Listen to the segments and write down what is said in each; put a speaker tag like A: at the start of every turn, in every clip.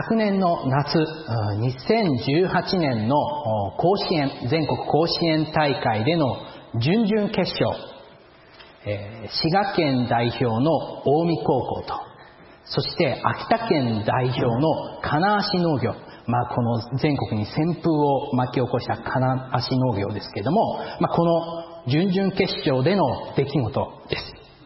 A: 昨年の夏、2018年の甲子園、全国甲子園大会での準々決勝、滋賀県代表の近江高校と、そして秋田県代表の金足農業、この全国に旋風を巻き起こした金足農業ですけれども、この準々決勝での出来事です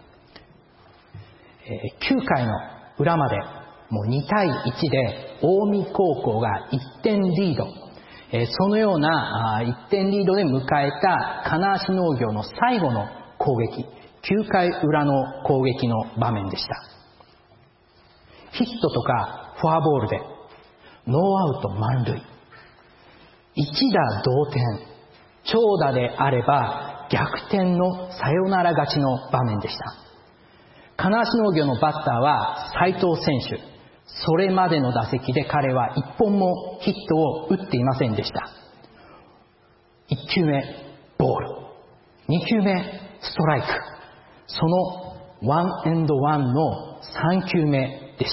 A: 。9回の裏までもう2対1で近江高校が1点リード、そのような1点リードで迎えた金足農業の最後の攻撃、9回裏の攻撃の場面でした。ヒットとかフォアボールでノーアウト満塁、一打同点、長打であれば逆転のサヨナラ勝ちの場面でした。金足農業のバッターは斉藤選手、それまでの打席で彼は1本もヒットを打っていませんでした。1球目ボール、2球目ストライク、そのワンエンドワンの3球目でした。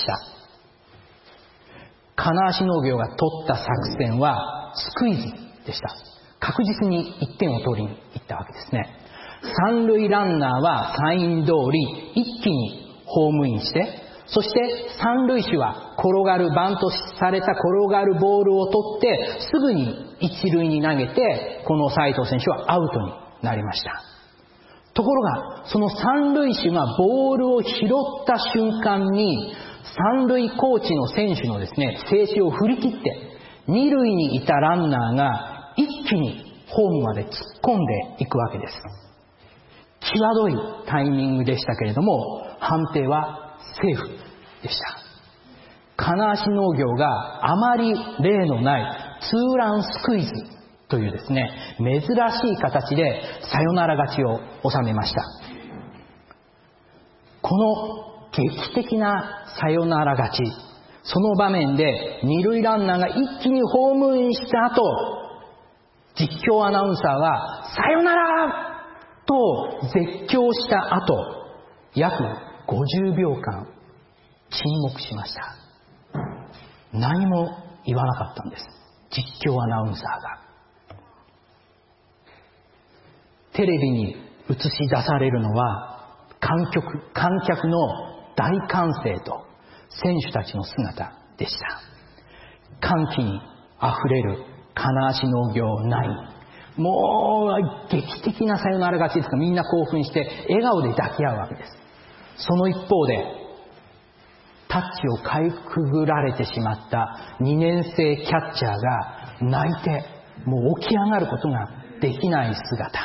A: 金足農業が取った作戦はスクイズでした。確実に1点を取りに行ったわけですね。三塁ランナーはサイン通り一気にホームインして、そして三塁手はバントされた転がるボールを取ってすぐに一塁に投げて、この斉藤選手はアウトになりました。ところがその三塁手がボールを拾った瞬間に三塁コーチの選手のですね、静止を振り切って二塁にいたランナーが一気にホームまで突っ込んでいくわけです。際どいタイミングでしたけれども、判定はセーフでした。金足農業があまり例のないツーランスクイズというですね、珍しい形でサヨナラ勝ちを収めました。この劇的なサヨナラ勝ち、その場面で二塁ランナーが一気にホームインした後、実況アナウンサーがサヨナラと絶叫した後、約50秒間沈黙しました。何も言わなかったんです、実況アナウンサーが。テレビに映し出されるのは観客の大歓声と選手たちの姿でした。歓喜にあふれる金足農業ナイン、もう劇的なサヨナラ勝ちですから、みんな興奮して笑顔で抱き合うわけです。その一方でタッチをかいくぐられてしまった2年生キャッチャーが泣いて、もう起き上がることができない姿。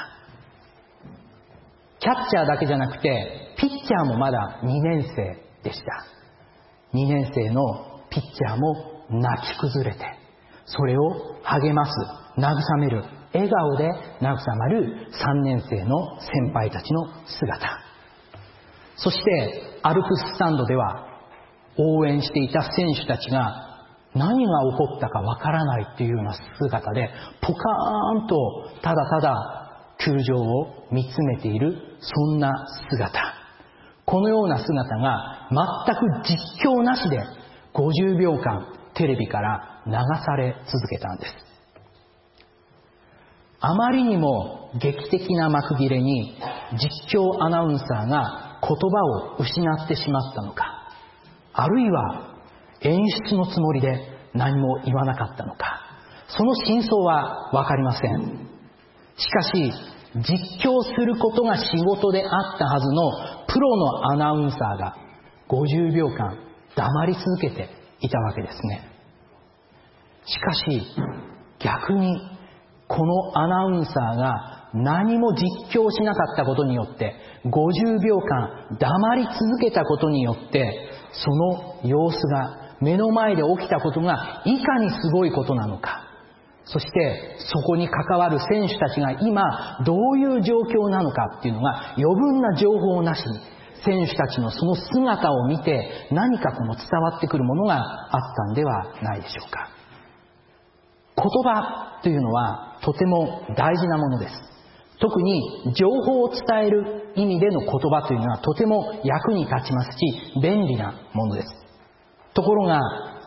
A: キャッチャーだけじゃなくてピッチャーもまだ2年生でした。2年生のピッチャーも泣き崩れて、それを励ます、慰める、笑顔で慰まる3年生の先輩たちの姿。そしてアルプススタンドでは応援していた選手たちが何が起こったかわからないというような姿でポカーンとただただ球場を見つめている、そんな姿。このような姿が全く実況なしで50秒間テレビから流され続けたんです。あまりにも劇的な幕切れに実況アナウンサーが言葉を失ってしまったのか、あるいは演出のつもりで何も言わなかったのか、その真相はわかりません。しかし実況することが仕事であったはずのプロのアナウンサーが50秒間黙り続けていたわけですね。しかし逆にこのアナウンサーが何も実況しなかったことによって、50秒間黙り続けたことによって、その様子が目の前で起きたことがいかにすごいことなのか、そしてそこに関わる選手たちが今どういう状況なのかっていうのが余分な情報なしに、選手たちのその姿を見て何か伝わってくるものがあったんではないでしょうか。言葉というのはとても大事なものです。特に情報を伝える意味での言葉というのはとても役に立ちますし便利なものです。ところが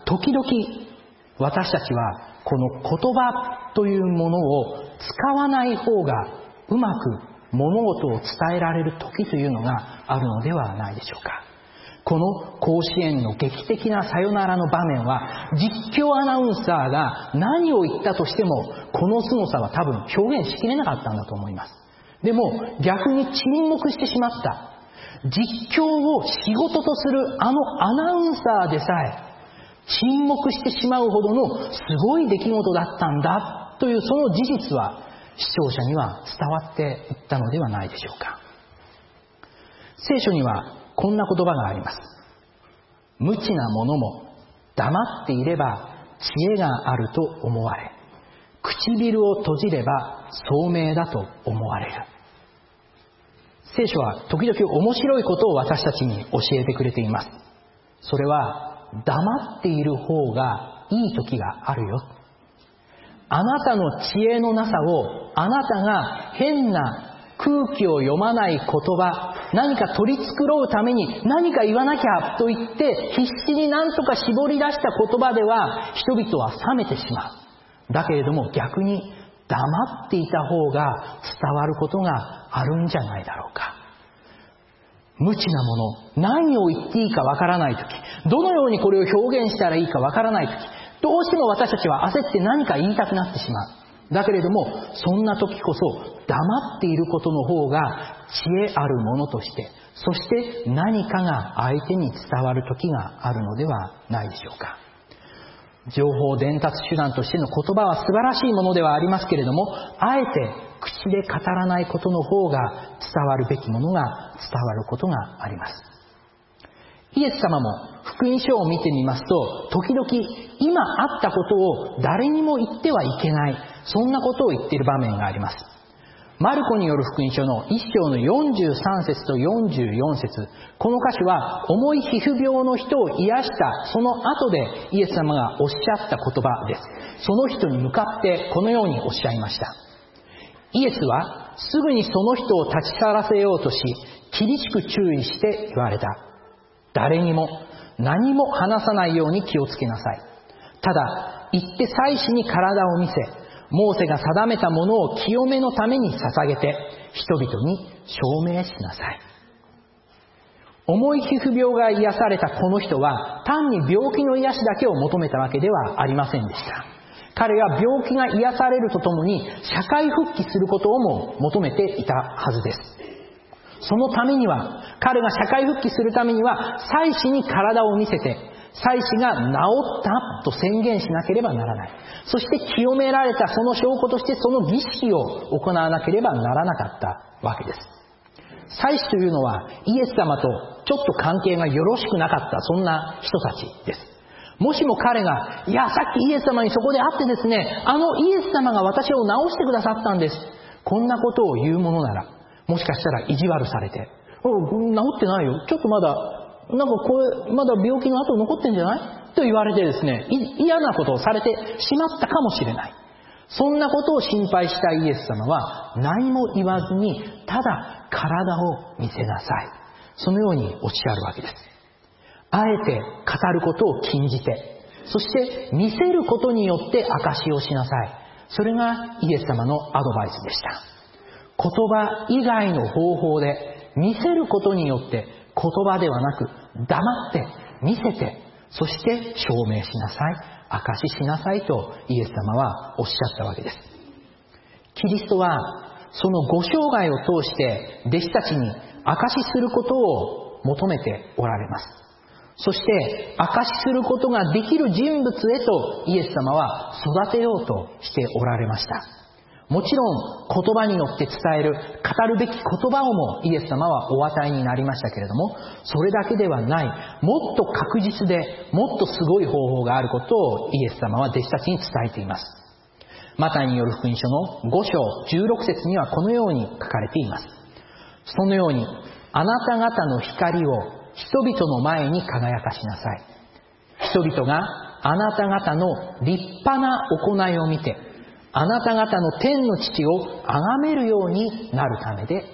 A: 時々私たちはこの言葉というものを使わない方がうまく物事を伝えられる時というのがあるのではないでしょうか。この甲子園の劇的なサヨナラの場面は、実況アナウンサーが何を言ったとしてもこの凄さは多分表現しきれなかったんだと思います。でも逆に沈黙してしまった。実況を仕事とするあのアナウンサーでさえ沈黙してしまうほどのすごい出来事だったんだというその事実は視聴者には伝わっていったのではないでしょうか。聖書にはこんな言葉があります。無知な者も黙っていれば知恵があると思われ、唇を閉じれば聡明だと思われる。聖書は時々面白いことを私たちに教えてくれています。それは黙っている方がいい時があるよ。あなたの知恵のなさを、あなたが変な空気を読まない言葉、何か取り繕うために何か言わなきゃと言って必死に何とか絞り出した言葉では人々は冷めてしまう。だけれども逆に黙っていた方が伝わることがあるんじゃないだろうか。無知なもの、何を言っていいかわからないとき、どのようにこれを表現したらいいかわからないとき、どうしても私たちは焦って何か言いたくなってしまう。だけれどもそんな時こそ黙っていることの方が知恵あるものとして、そして何かが相手に伝わる時があるのではないでしょうか。情報伝達手段としての言葉は素晴らしいものではありますけれども、あえて口で語らないことの方が伝わるべきものが伝わることがあります。イエス様も福音書を見てみますと、時々今あったことを誰にも言ってはいけない、そんなことを言っている場面があります。マルコによる福音書の1章の43節と44節、この箇所は重い皮膚病の人を癒したその後でイエス様がおっしゃった言葉です。その人に向かってこのようにおっしゃいました。イエスはすぐにその人を立ち去らせようとし、厳しく注意して言われた。誰にも何も話さないように気をつけなさい。ただ行って祭司に体を見せ、モーセが定めたものを清めのために捧げて人々に証明しなさい。重い皮膚病が癒されたこの人は単に病気の癒しだけを求めたわけではありませんでした。彼は病気が癒されるとともに社会復帰することをも求めていたはずです。そのためには、彼が社会復帰するためには祭司に体を見せて、祭司が治ったと宣言しなければならない。そして清められたその証拠としてその儀式を行わなければならなかったわけです。祭司というのはイエス様とちょっと関係がよろしくなかった、そんな人たちです。もしも彼が、いや、さっきイエス様にそこで会ってですね、あのイエス様が私を治してくださったんです、こんなことを言うものなら、もしかしたら意地悪されて、治ってないよ、ちょっとまだなんかこれまだ病気の跡残ってんじゃないと言われてですね、嫌なことをされてしまったかもしれない。そんなことを心配したイエス様は何も言わずに、ただ体を見せなさい、そのようにおっしゃるわけです。あえて語ることを禁じて、そして見せることによって証しをしなさい。それがイエス様のアドバイスでした。言葉以外の方法で見せることによって、言葉ではなく黙って見せて、そして証明しなさい、証ししなさいとイエス様はおっしゃったわけです。キリストはそのご生涯を通して弟子たちに証しすることを求めておられます。そして証しすることができる人物へとイエス様は育てようとしておられました。もちろん言葉によって伝える、語るべき言葉をもイエス様はお与えになりましたけれども、それだけではない、もっと確実でもっとすごい方法があることをイエス様は弟子たちに伝えています。マタイによる福音書の5章16節にはこのように書かれています。そのようにあなた方の光を人々の前に輝かしなさい。人々があなた方の立派な行いを見て、あなた方の天の父を崇めるようになるためである。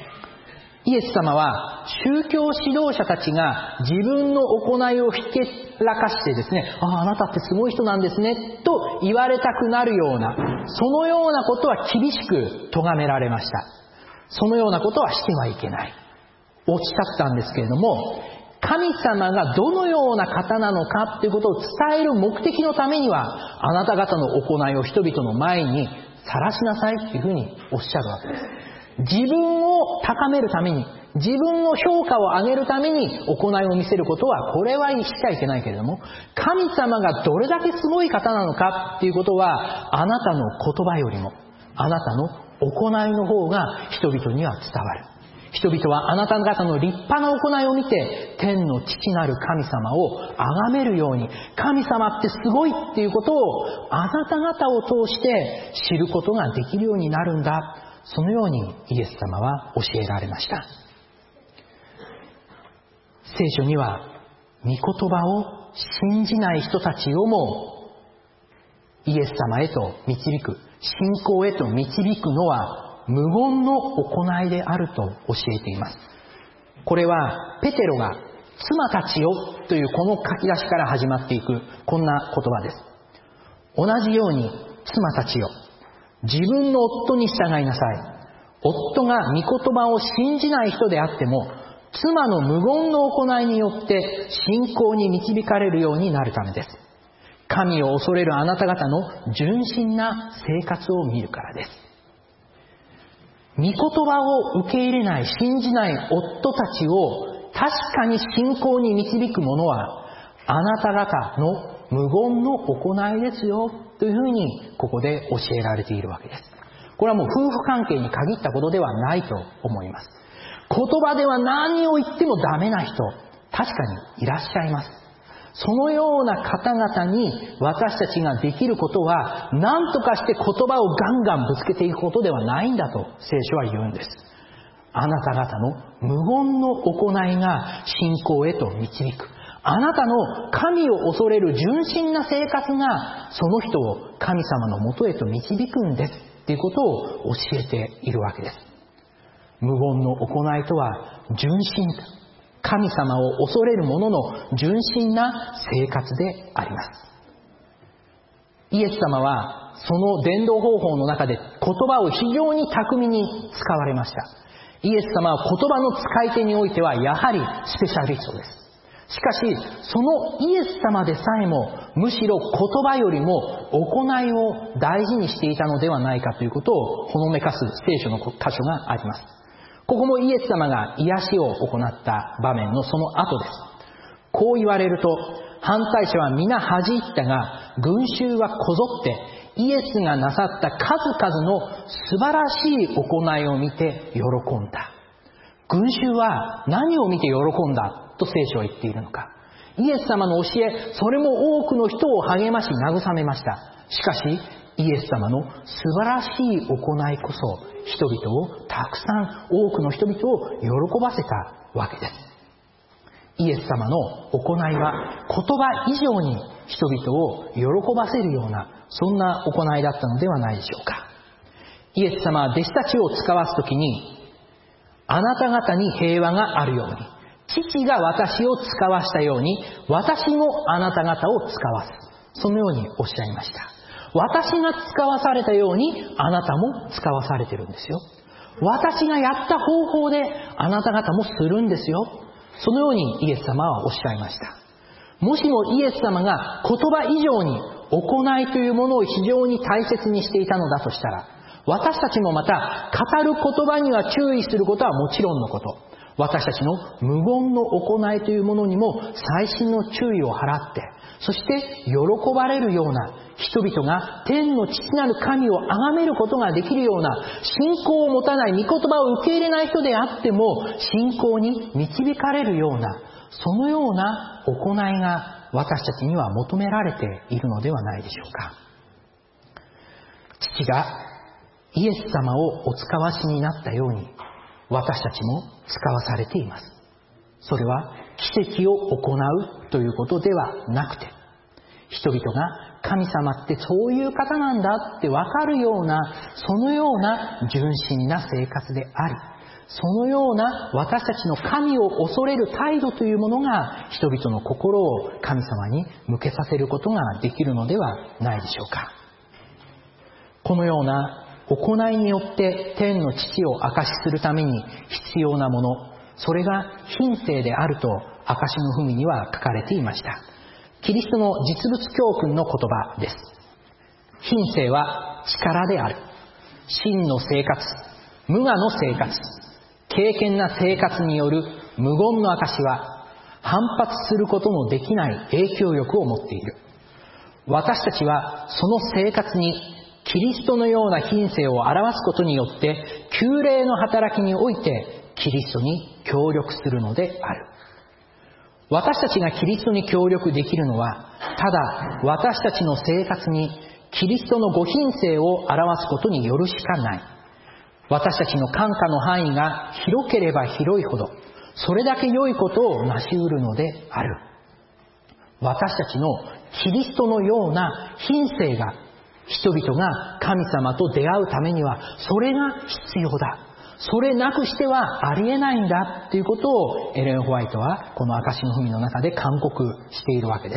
A: イエス様は宗教指導者たちが自分の行いを否らかしてですね、あなたってすごい人なんですね、と言われたくなるような、そのようなことは厳しく咎められました。そのようなことはしてはいけない。おっしゃったんですけれども、神様がどのような方なのかということを伝える目的のためには、あなた方の行いを人々の前に晒しなさいというふうにおっしゃるわけです。自分を高めるために、自分の評価を上げるために行いを見せることは、これはしちゃいけないけれども、神様がどれだけすごい方なのかっていうことは、あなたの言葉よりも、あなたの行いの方が人々には伝わる。人々はあなた方の立派な行いを見て、天の父なる神様を崇めるように、神様ってすごいっていうことをあなた方を通して知ることができるようになるんだ。そのようにイエス様は教えられました。聖書には、御言葉を信じない人たちをもイエス様へと導く、信仰へと導くのは無言の行いであると教えています。これはペテロが妻たちよというこの書き出しから始まっていくこんな言葉です。同じように妻たちよ、自分の夫に従いなさい。夫が御言葉を信じない人であっても、妻の無言の行いによって信仰に導かれるようになるためです。神を恐れるあなた方の純真な生活を見るからです。御言葉を受け入れない、信じない夫たちを確かに信仰に導くものは、あなた方の無言の行いですよというふうにここで教えられているわけです。これはもう夫婦関係に限ったことではないと思います。言葉では何を言ってもダメな人、確かにいらっしゃいます。そのような方々に私たちができることは、何とかして言葉をガンガンぶつけていくことではないんだと聖書は言うんです。あなた方の無言の行いが信仰へと導く。あなたの神を恐れる純真な生活がその人を神様のもとへと導くんですということを教えているわけです。無言の行いとは純真、神様を恐れる者の純真な生活であります。イエス様はその伝道方法の中で言葉を非常に巧みに使われました。イエス様は言葉の使い手においてはやはりスペシャリストです。しかしそのイエス様でさえもむしろ言葉よりも行いを大事にしていたのではないかということをほのめかす聖書の箇所があります。ここもイエス様が癒しを行った場面のその後です。こう言われると、反対者は皆恥じ入ったが、群衆はこぞってイエスがなさった数々の素晴らしい行いを見て喜んだ。群衆は何を見て喜んだと聖書は言っているのか。イエス様の教え、それも多くの人を励まし慰めました。しかし、イエス様の素晴らしい行いこそ人々をたくさん多くの人々を喜ばせたわけです。イエス様の行いは言葉以上に人々を喜ばせるようなそんな行いだったのではないでしょうか。イエス様は弟子たちを使わすときに、あなた方に平和があるように、父が私を使わしたように私もあなた方を使わす、そのようにおっしゃいました。私が使わされたようにあなたも使わされてるんですよ。私がやった方法であなた方もするんですよ。そのようにイエス様はおっしゃいました。もしもイエス様が言葉以上に行いというものを非常に大切にしていたのだとしたら、私たちもまた語る言葉には注意することはもちろんのこと、私たちの無言の行いというものにも細心の注意を払って、そして喜ばれるような、人々が天の父なる神を崇めることができるような、信仰を持たない、御言葉を受け入れない人であっても信仰に導かれるような、そのような行いが私たちには求められているのではないでしょうか。父がイエス様をお使わしになったように、私たちも使わされています。それは奇跡を行うということではなくて、人々が神様ってそういう方なんだってわかるような、そのような純真な生活であり、 そのような私たちの神を恐れる態度というものが人々の心を神様に向けさせることができるのではないでしょうか。このような行いによって天の父を証しするために必要なもの、それが品性であると証の文には書かれていました。キリストの実物教訓の言葉です。品性は力である。真の生活、無我の生活、敬虔な生活による無言の証は反発することのできない影響力を持っている。私たちはその生活にキリストのような品性を表すことによって旧霊の働きにおいてキリストに協力するのである。私たちがキリストに協力できるのは、ただ私たちの生活にキリストのご品性を表すことによるしかない。私たちの感化の範囲が広ければ広いほど、それだけ良いことを成し得るのである。私たちのキリストのような品性が、人々が神様と出会うためにはそれが必要だ。それなくしてはありえないんだということをエレン・ホワイトはこの証の文の中で勧告しているわけです。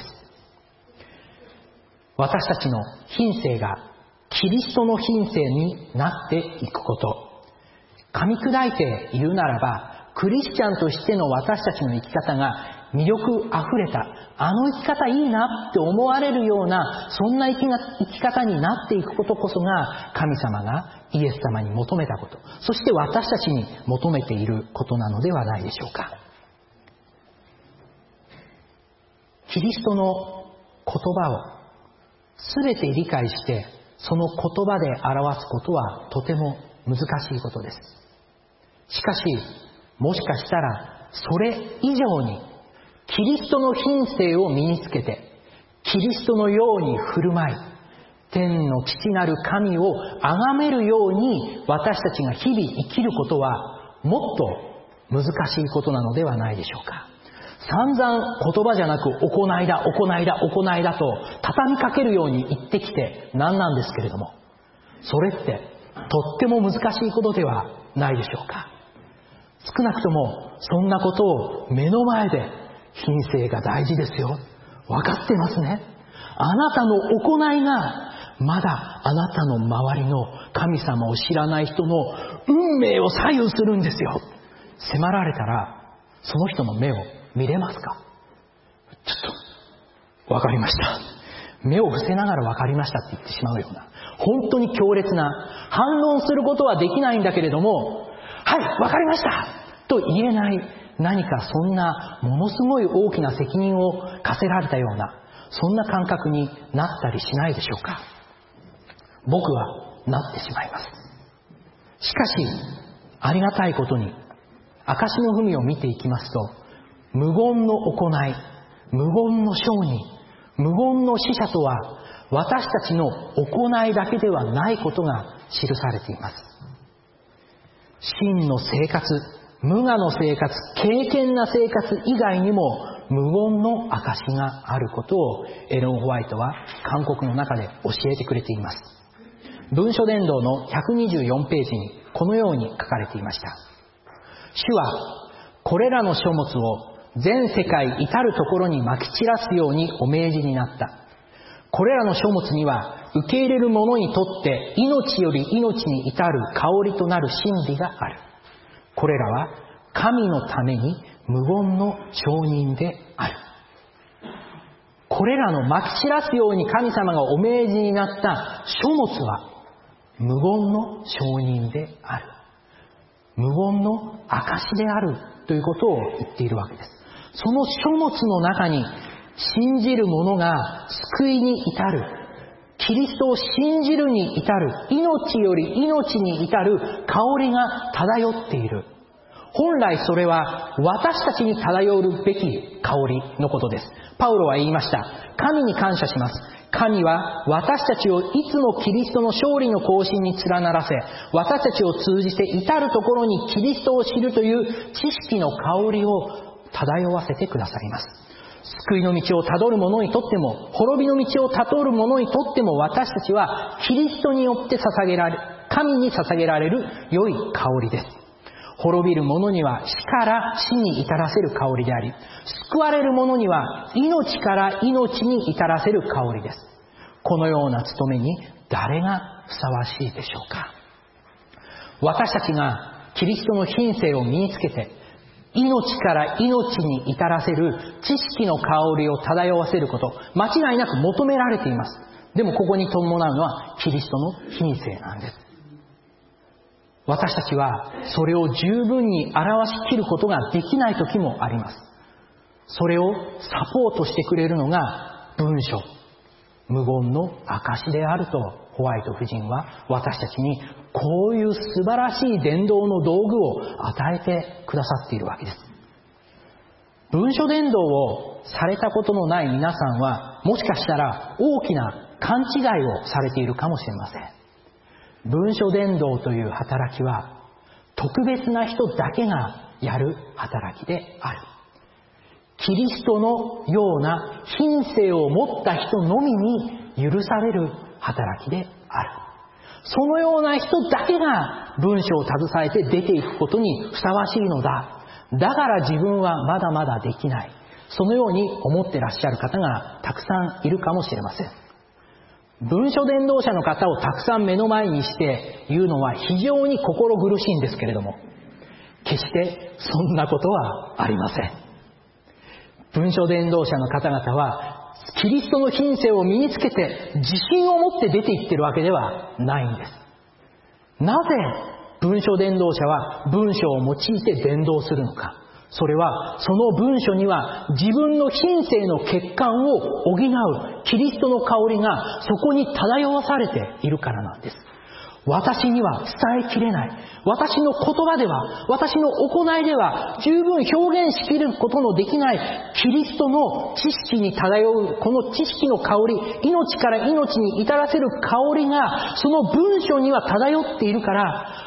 A: 私たちの品性がキリストの品性になっていくこと。噛み砕いて言うならば、クリスチャンとしての私たちの生き方が魅力あふれた、あの生き方いいなって思われるような、そんな生き方になっていくことこそが神様がイエス様に求めたこと、そして私たちに求めていることなのではないでしょうか。キリストの言葉を全て理解してその言葉で表すことはとても難しいことです。しかしもしかしたらそれ以上にキリストの品性を身につけてキリストのように振る舞い、天の父なる神を崇めるように私たちが日々生きることはもっと難しいことなのではないでしょうか。散々言葉じゃなく行いだと畳みかけるように言ってきて何なんですけれども、それってとっても難しいことではないでしょうか。少なくともそんなことを目の前で品性が大事ですよ、分かってますね、あなたの行いがまだあなたの周りの神様を知らない人の運命を左右するんですよ。迫られたらその人の目を見れますか？ちょっと分かりました、目を伏せながら分かりましたって言ってしまうような、本当に強烈な、反論することはできないんだけれども、はい分かりましたと言えない、何かそんなものすごい大きな責任を課せられたような、そんな感覚になったりしないでしょうか。僕はなってしまいます。しかしありがたいことに証の文を見ていきますと、無言の行い、無言の商人、無言の使者とは私たちの行いだけではないことが記されています。真の生活、無我の生活、敬虔な生活以外にも無言の証があることをエレン・ホワイトは勧告の中で教えてくれています。文書伝道の124ページにこのように書かれていました。主はこれらの書物を全世界至るところに撒き散らすようにお命じになった。これらの書物には受け入れる者にとって命より命に至る香りとなる真理がある。これらは神のために無言の証人である。これらの撒き散らすように神様がお命じになった書物は無言の証人である。無言の証であるということを言っているわけです。その書物の中に信じる者が救いに至る、キリストを信じるに至る、命より命に至る香りが漂っている。本来それは私たちに漂うべき香りのことです。パウロは言いました。神に感謝します。神は私たちをいつもキリストの勝利の行進に連ならせ、私たちを通じて至るところにキリストを知るという知識の香りを漂わせてくださいます。救いの道をたどる者にとっても、滅びの道をたどる者にとっても、私たちはキリストによって神に捧げられる良い香りです。 滅びる者には死から死に至らせる香りであり、救われる者には命から命に至らせる香りです。このような務めに誰がふさわしいでしょうか。私たちがキリストの品性を身につけて、命から命に至らせる知識の香りを漂わせること、間違いなく求められています。でもここに伴うのはキリストの品性なんです。私たちはそれを十分に表しきることができない時もあります。それをサポートしてくれるのが文書、無言の証であるとホワイト夫人は私たちにこういう素晴らしい伝道の道具を与えてくださっているわけです。文書伝道をされたことのない皆さんはもしかしたら大きな勘違いをされているかもしれません。文書伝道という働きは特別な人だけがやる働きである。キリストのような品性を持った人のみに許される働きである。そのような人だけが文書を携えて出ていくことにふさわしいのだ。だから自分はまだまだできない。そのように思ってらっしゃる方がたくさんいるかもしれません。文書伝道者の方をたくさん目の前にして言うのは非常に心苦しいんですけれども、決してそんなことはありません。文書伝道者の方々はキリストの品性を身につけて自信を持って出ていってるわけではないんです。なぜ文書伝道者は文書を用いて伝道するのか。それはその文書には自分の品性の欠陥を補うキリストの香りがそこに漂わされているからなんです。私には伝えきれない。私の言葉では、私の行いでは十分表現しきることのできないキリストの知識に漂うこの知識の香り、命から命に至らせる香りがその文章には漂っているから、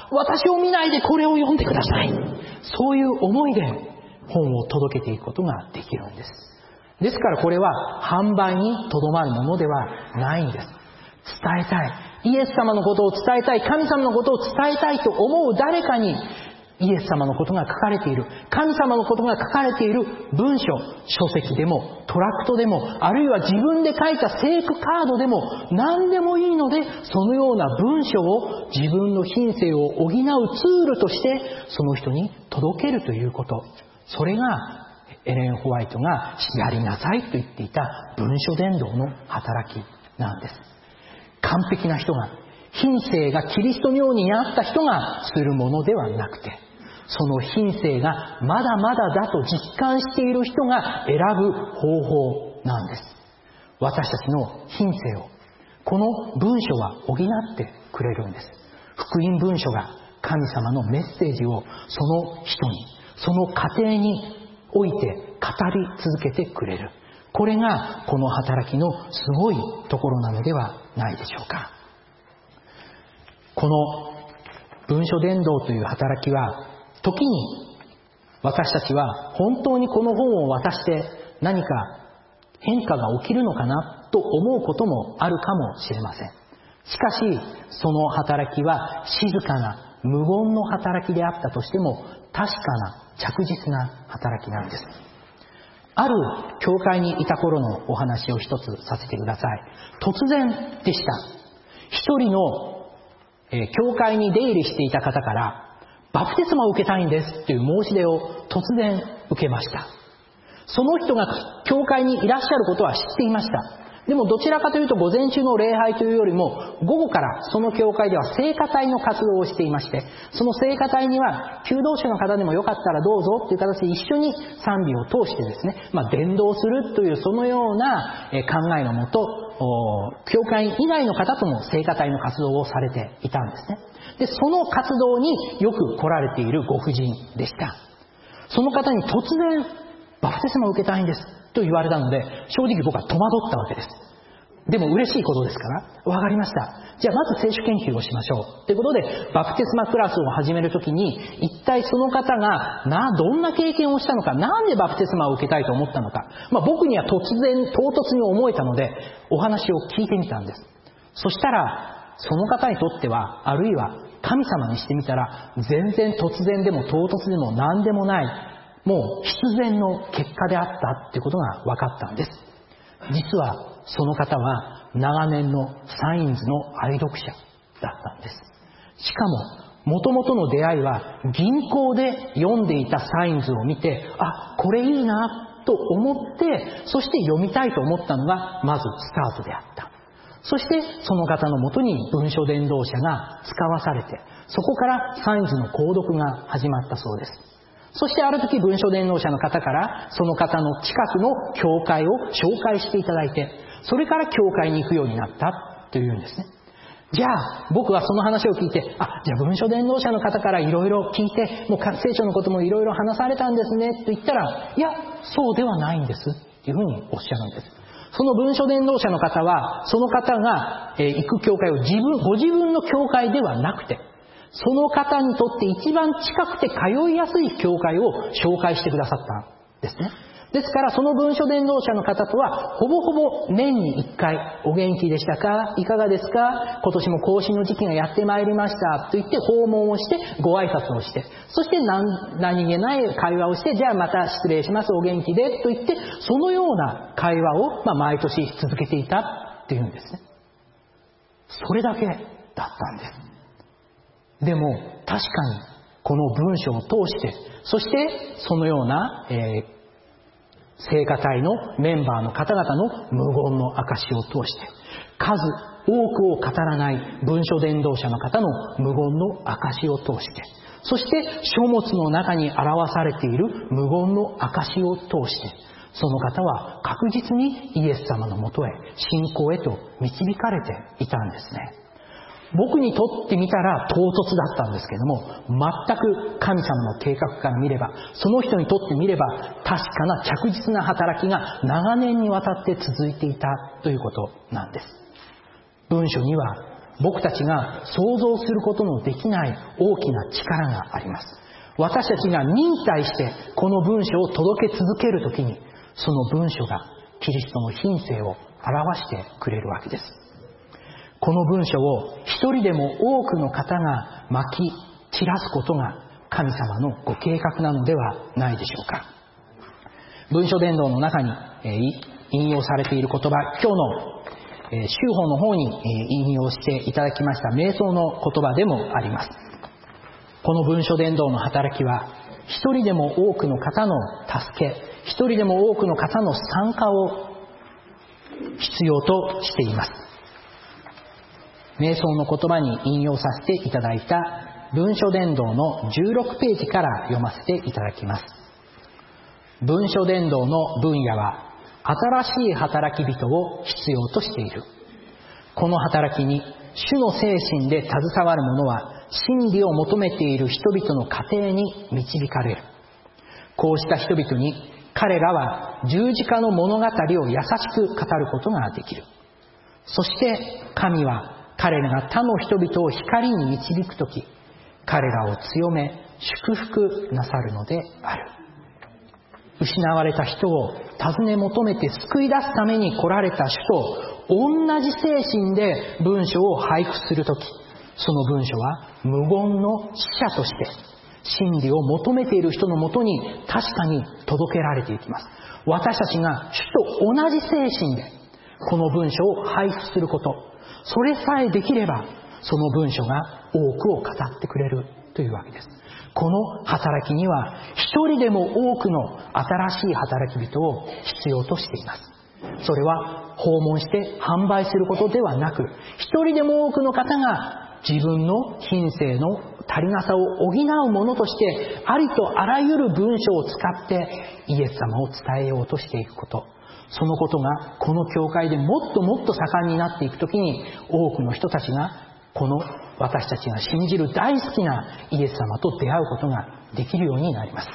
A: 私を見ないでこれを読んでください。そういう思いで本を届けていくことができるんです。ですからこれは販売にとどまるものではないんです。伝えたい。イエス様のことを伝えたい。神様のことを伝えたいと思う誰かにイエス様のことが書かれている。神様のことが書かれている文書、書籍でもトラクトでも、あるいは自分で書いた聖句カードでも何でもいいので、そのような文書を自分の品性を補うツールとしてその人に届けるということ。それがエレン・ホワイトがやりなさいと言っていた文書伝道の働きなんです。完璧な人が、品性がキリストのようにあった人がするものではなくて、その品性がまだまだだと実感している人が選ぶ方法なんです。私たちの品性をこの文書は補ってくれるんです。福音文書が神様のメッセージをその人に、その家庭において語り続けてくれる。これがこの働きのすごいところなのではないでしょうか。この文書伝道という働きは、時に私たちは本当にこの本を渡して何か変化が起きるのかなと思うこともあるかもしれません。しかしその働きは静かな無言の働きであったとしても確かな着実な働きなんです。ある教会にいた頃のお話を一つさせてください。突然でした。一人の教会に出入りしていた方からバプテスマを受けたいんですという申し出を突然受けました。その人が教会にいらっしゃることは知っていました。でもどちらかというと午前中の礼拝というよりも午後からその教会では聖歌隊の活動をしていまして、その聖歌隊には求道者の方でもよかったらどうぞという形で一緒に賛美を通してですね、伝道するというそのような考えのもと、教会以外の方とも聖歌隊の活動をされていたんですね。で、その活動によく来られているご婦人でした。その方に突然バプテスマを受けたいんですと言われたので、正直僕は戸惑ったわけです。でも嬉しいことですから、わかりました。じゃあまず聖書研究をしましょう。ということで、バプテスマクラスを始めるときに、一体その方がどんな経験をしたのか、なんでバプテスマを受けたいと思ったのか、僕には唐突に思えたので、お話を聞いてみたんです。そしたら、その方にとっては、あるいは神様にしてみたら全然突然でも唐突でも何でもない、もう必然の結果であったっていうことが分かったんです。実はその方は長年のサインズの愛読者だったんです。しかも元々の出会いは銀行で読んでいたサインズを見て、あ、これいいなと思って、そして読みたいと思ったのがまずスタートであった。そしてその方のもとに文書伝道者が使わされて、そこからサインズの購読が始まったそうです。そしてある時文書伝道者の方からその方の近くの教会を紹介していただいて、それから教会に行くようになったというんですね。じゃあ僕はその話を聞いて、じゃあ文書伝道者の方からいろいろ聞いて、もう聖書のこともいろいろ話されたんですねと言ったら、いやそうではないんですっていうふうにおっしゃるんです。その文書伝道者の方は、その方が行く教会をご自分の教会ではなくて、その方にとって一番近くて通いやすい教会を紹介してくださったんですね。ですからその文書伝道者の方とはほぼほぼ年に1回お元気でしたか、いかがですか、今年も更新の時期がやってまいりましたと言って訪問をしてご挨拶をして、そして何気ない会話をして、じゃあまた失礼します、お元気でと言って、そのような会話を毎年続けていたっていうんですね。それだけだったんです。でも確かにこの文章を通して、そしてそのような、聖歌隊のメンバーの方々の無言の証を通して、数多くを語らない文書伝道者の方の無言の証を通して、そして書物の中に表されている無言の証を通して、その方は確実にイエス様のもとへ、信仰へと導かれていたんですね。僕にとってみたら唐突だったんですけども、全く神様の計画から見れば、その人にとってみれば確かな着実な働きが長年にわたって続いていたということなんです。文書には僕たちが想像することのできない大きな力があります。私たちが忍耐してこの文書を届け続けるときに、その文書がキリストの品性を表してくれるわけです。この文書を一人でも多くの方がまき散らすことが神様のご計画なのではないでしょうか。文書伝道の中に引用されている言葉、今日の修法の方に引用していただきました瞑想の言葉でもあります。この文書伝道の働きは、一人でも多くの方の助け、一人でも多くの方の参加を必要としています。瞑想の言葉に引用させていただいた文書伝道の16ページから読ませていただきます。文書伝道の分野は新しい働き人を必要としている。この働きに主の精神で携わる者は真理を求めている人々の過程に導かれる。こうした人々に彼らは十字架の物語を優しく語ることができる。そして神は彼らが他の人々を光に導くとき、彼らを強め祝福なさるのである。失われた人を尋ね求めて救い出すために来られた主と同じ精神で文章を配布するとき、その文書は無言の使者として真理を求めている人のもとに確かに届けられていきます。私たちが主と同じ精神でこの文書を配布すること、それさえできればその文書が多くを語ってくれるというわけです。この働きには一人でも多くの新しい働き人を必要としています。それは訪問して販売することではなく、一人でも多くの方が自分の品性の足りなさを補うものとしてありとあらゆる文書を使ってイエス様を伝えようとしていくこと、そのことがこの教会でもっともっと盛んになっていくときに、多くの人たちがこの私たちが信じる大好きなイエス様と出会うことができるようになります。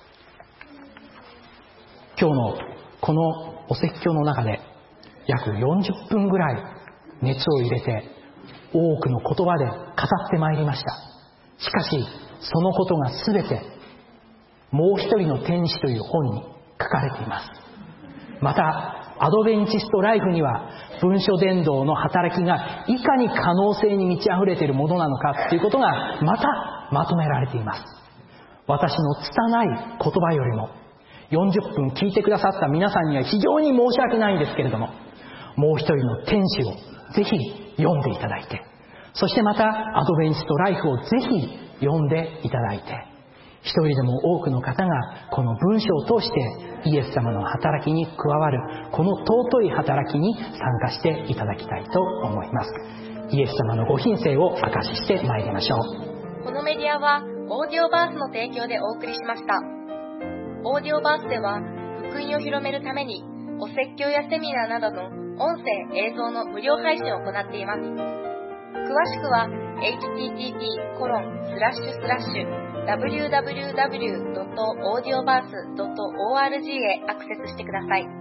A: 今日のこのお説教の中で約40分ぐらい熱を入れて多くの言葉で語ってまいりました。しかしそのことがすべてもう一人の天使という本に書かれています。またアドベンチストライフには文書伝道の働きがいかに可能性に満ち溢れているものなのかということがまたまとめられています。私の拙い言葉よりも40分聞いてくださった皆さんには非常に申し訳ないんですけれども、もう一人の天使をぜひ読んでいただいて、そしてまたアドベンチストライフをぜひ読んでいただいて、一人でも多くの方がこの文章を通してイエス様の働きに加わるこの尊い働きに参加していただきたいと思います。イエス様のご品性を証ししてまいりましょう。
B: このメディアはオーディオバースの提供でお送りしました。オーディオバースでは福音を広めるためにお説教やセミナーなどの音声映像の無料配信を行っています。詳しくは http://www.audioverse.org へアクセスしてください。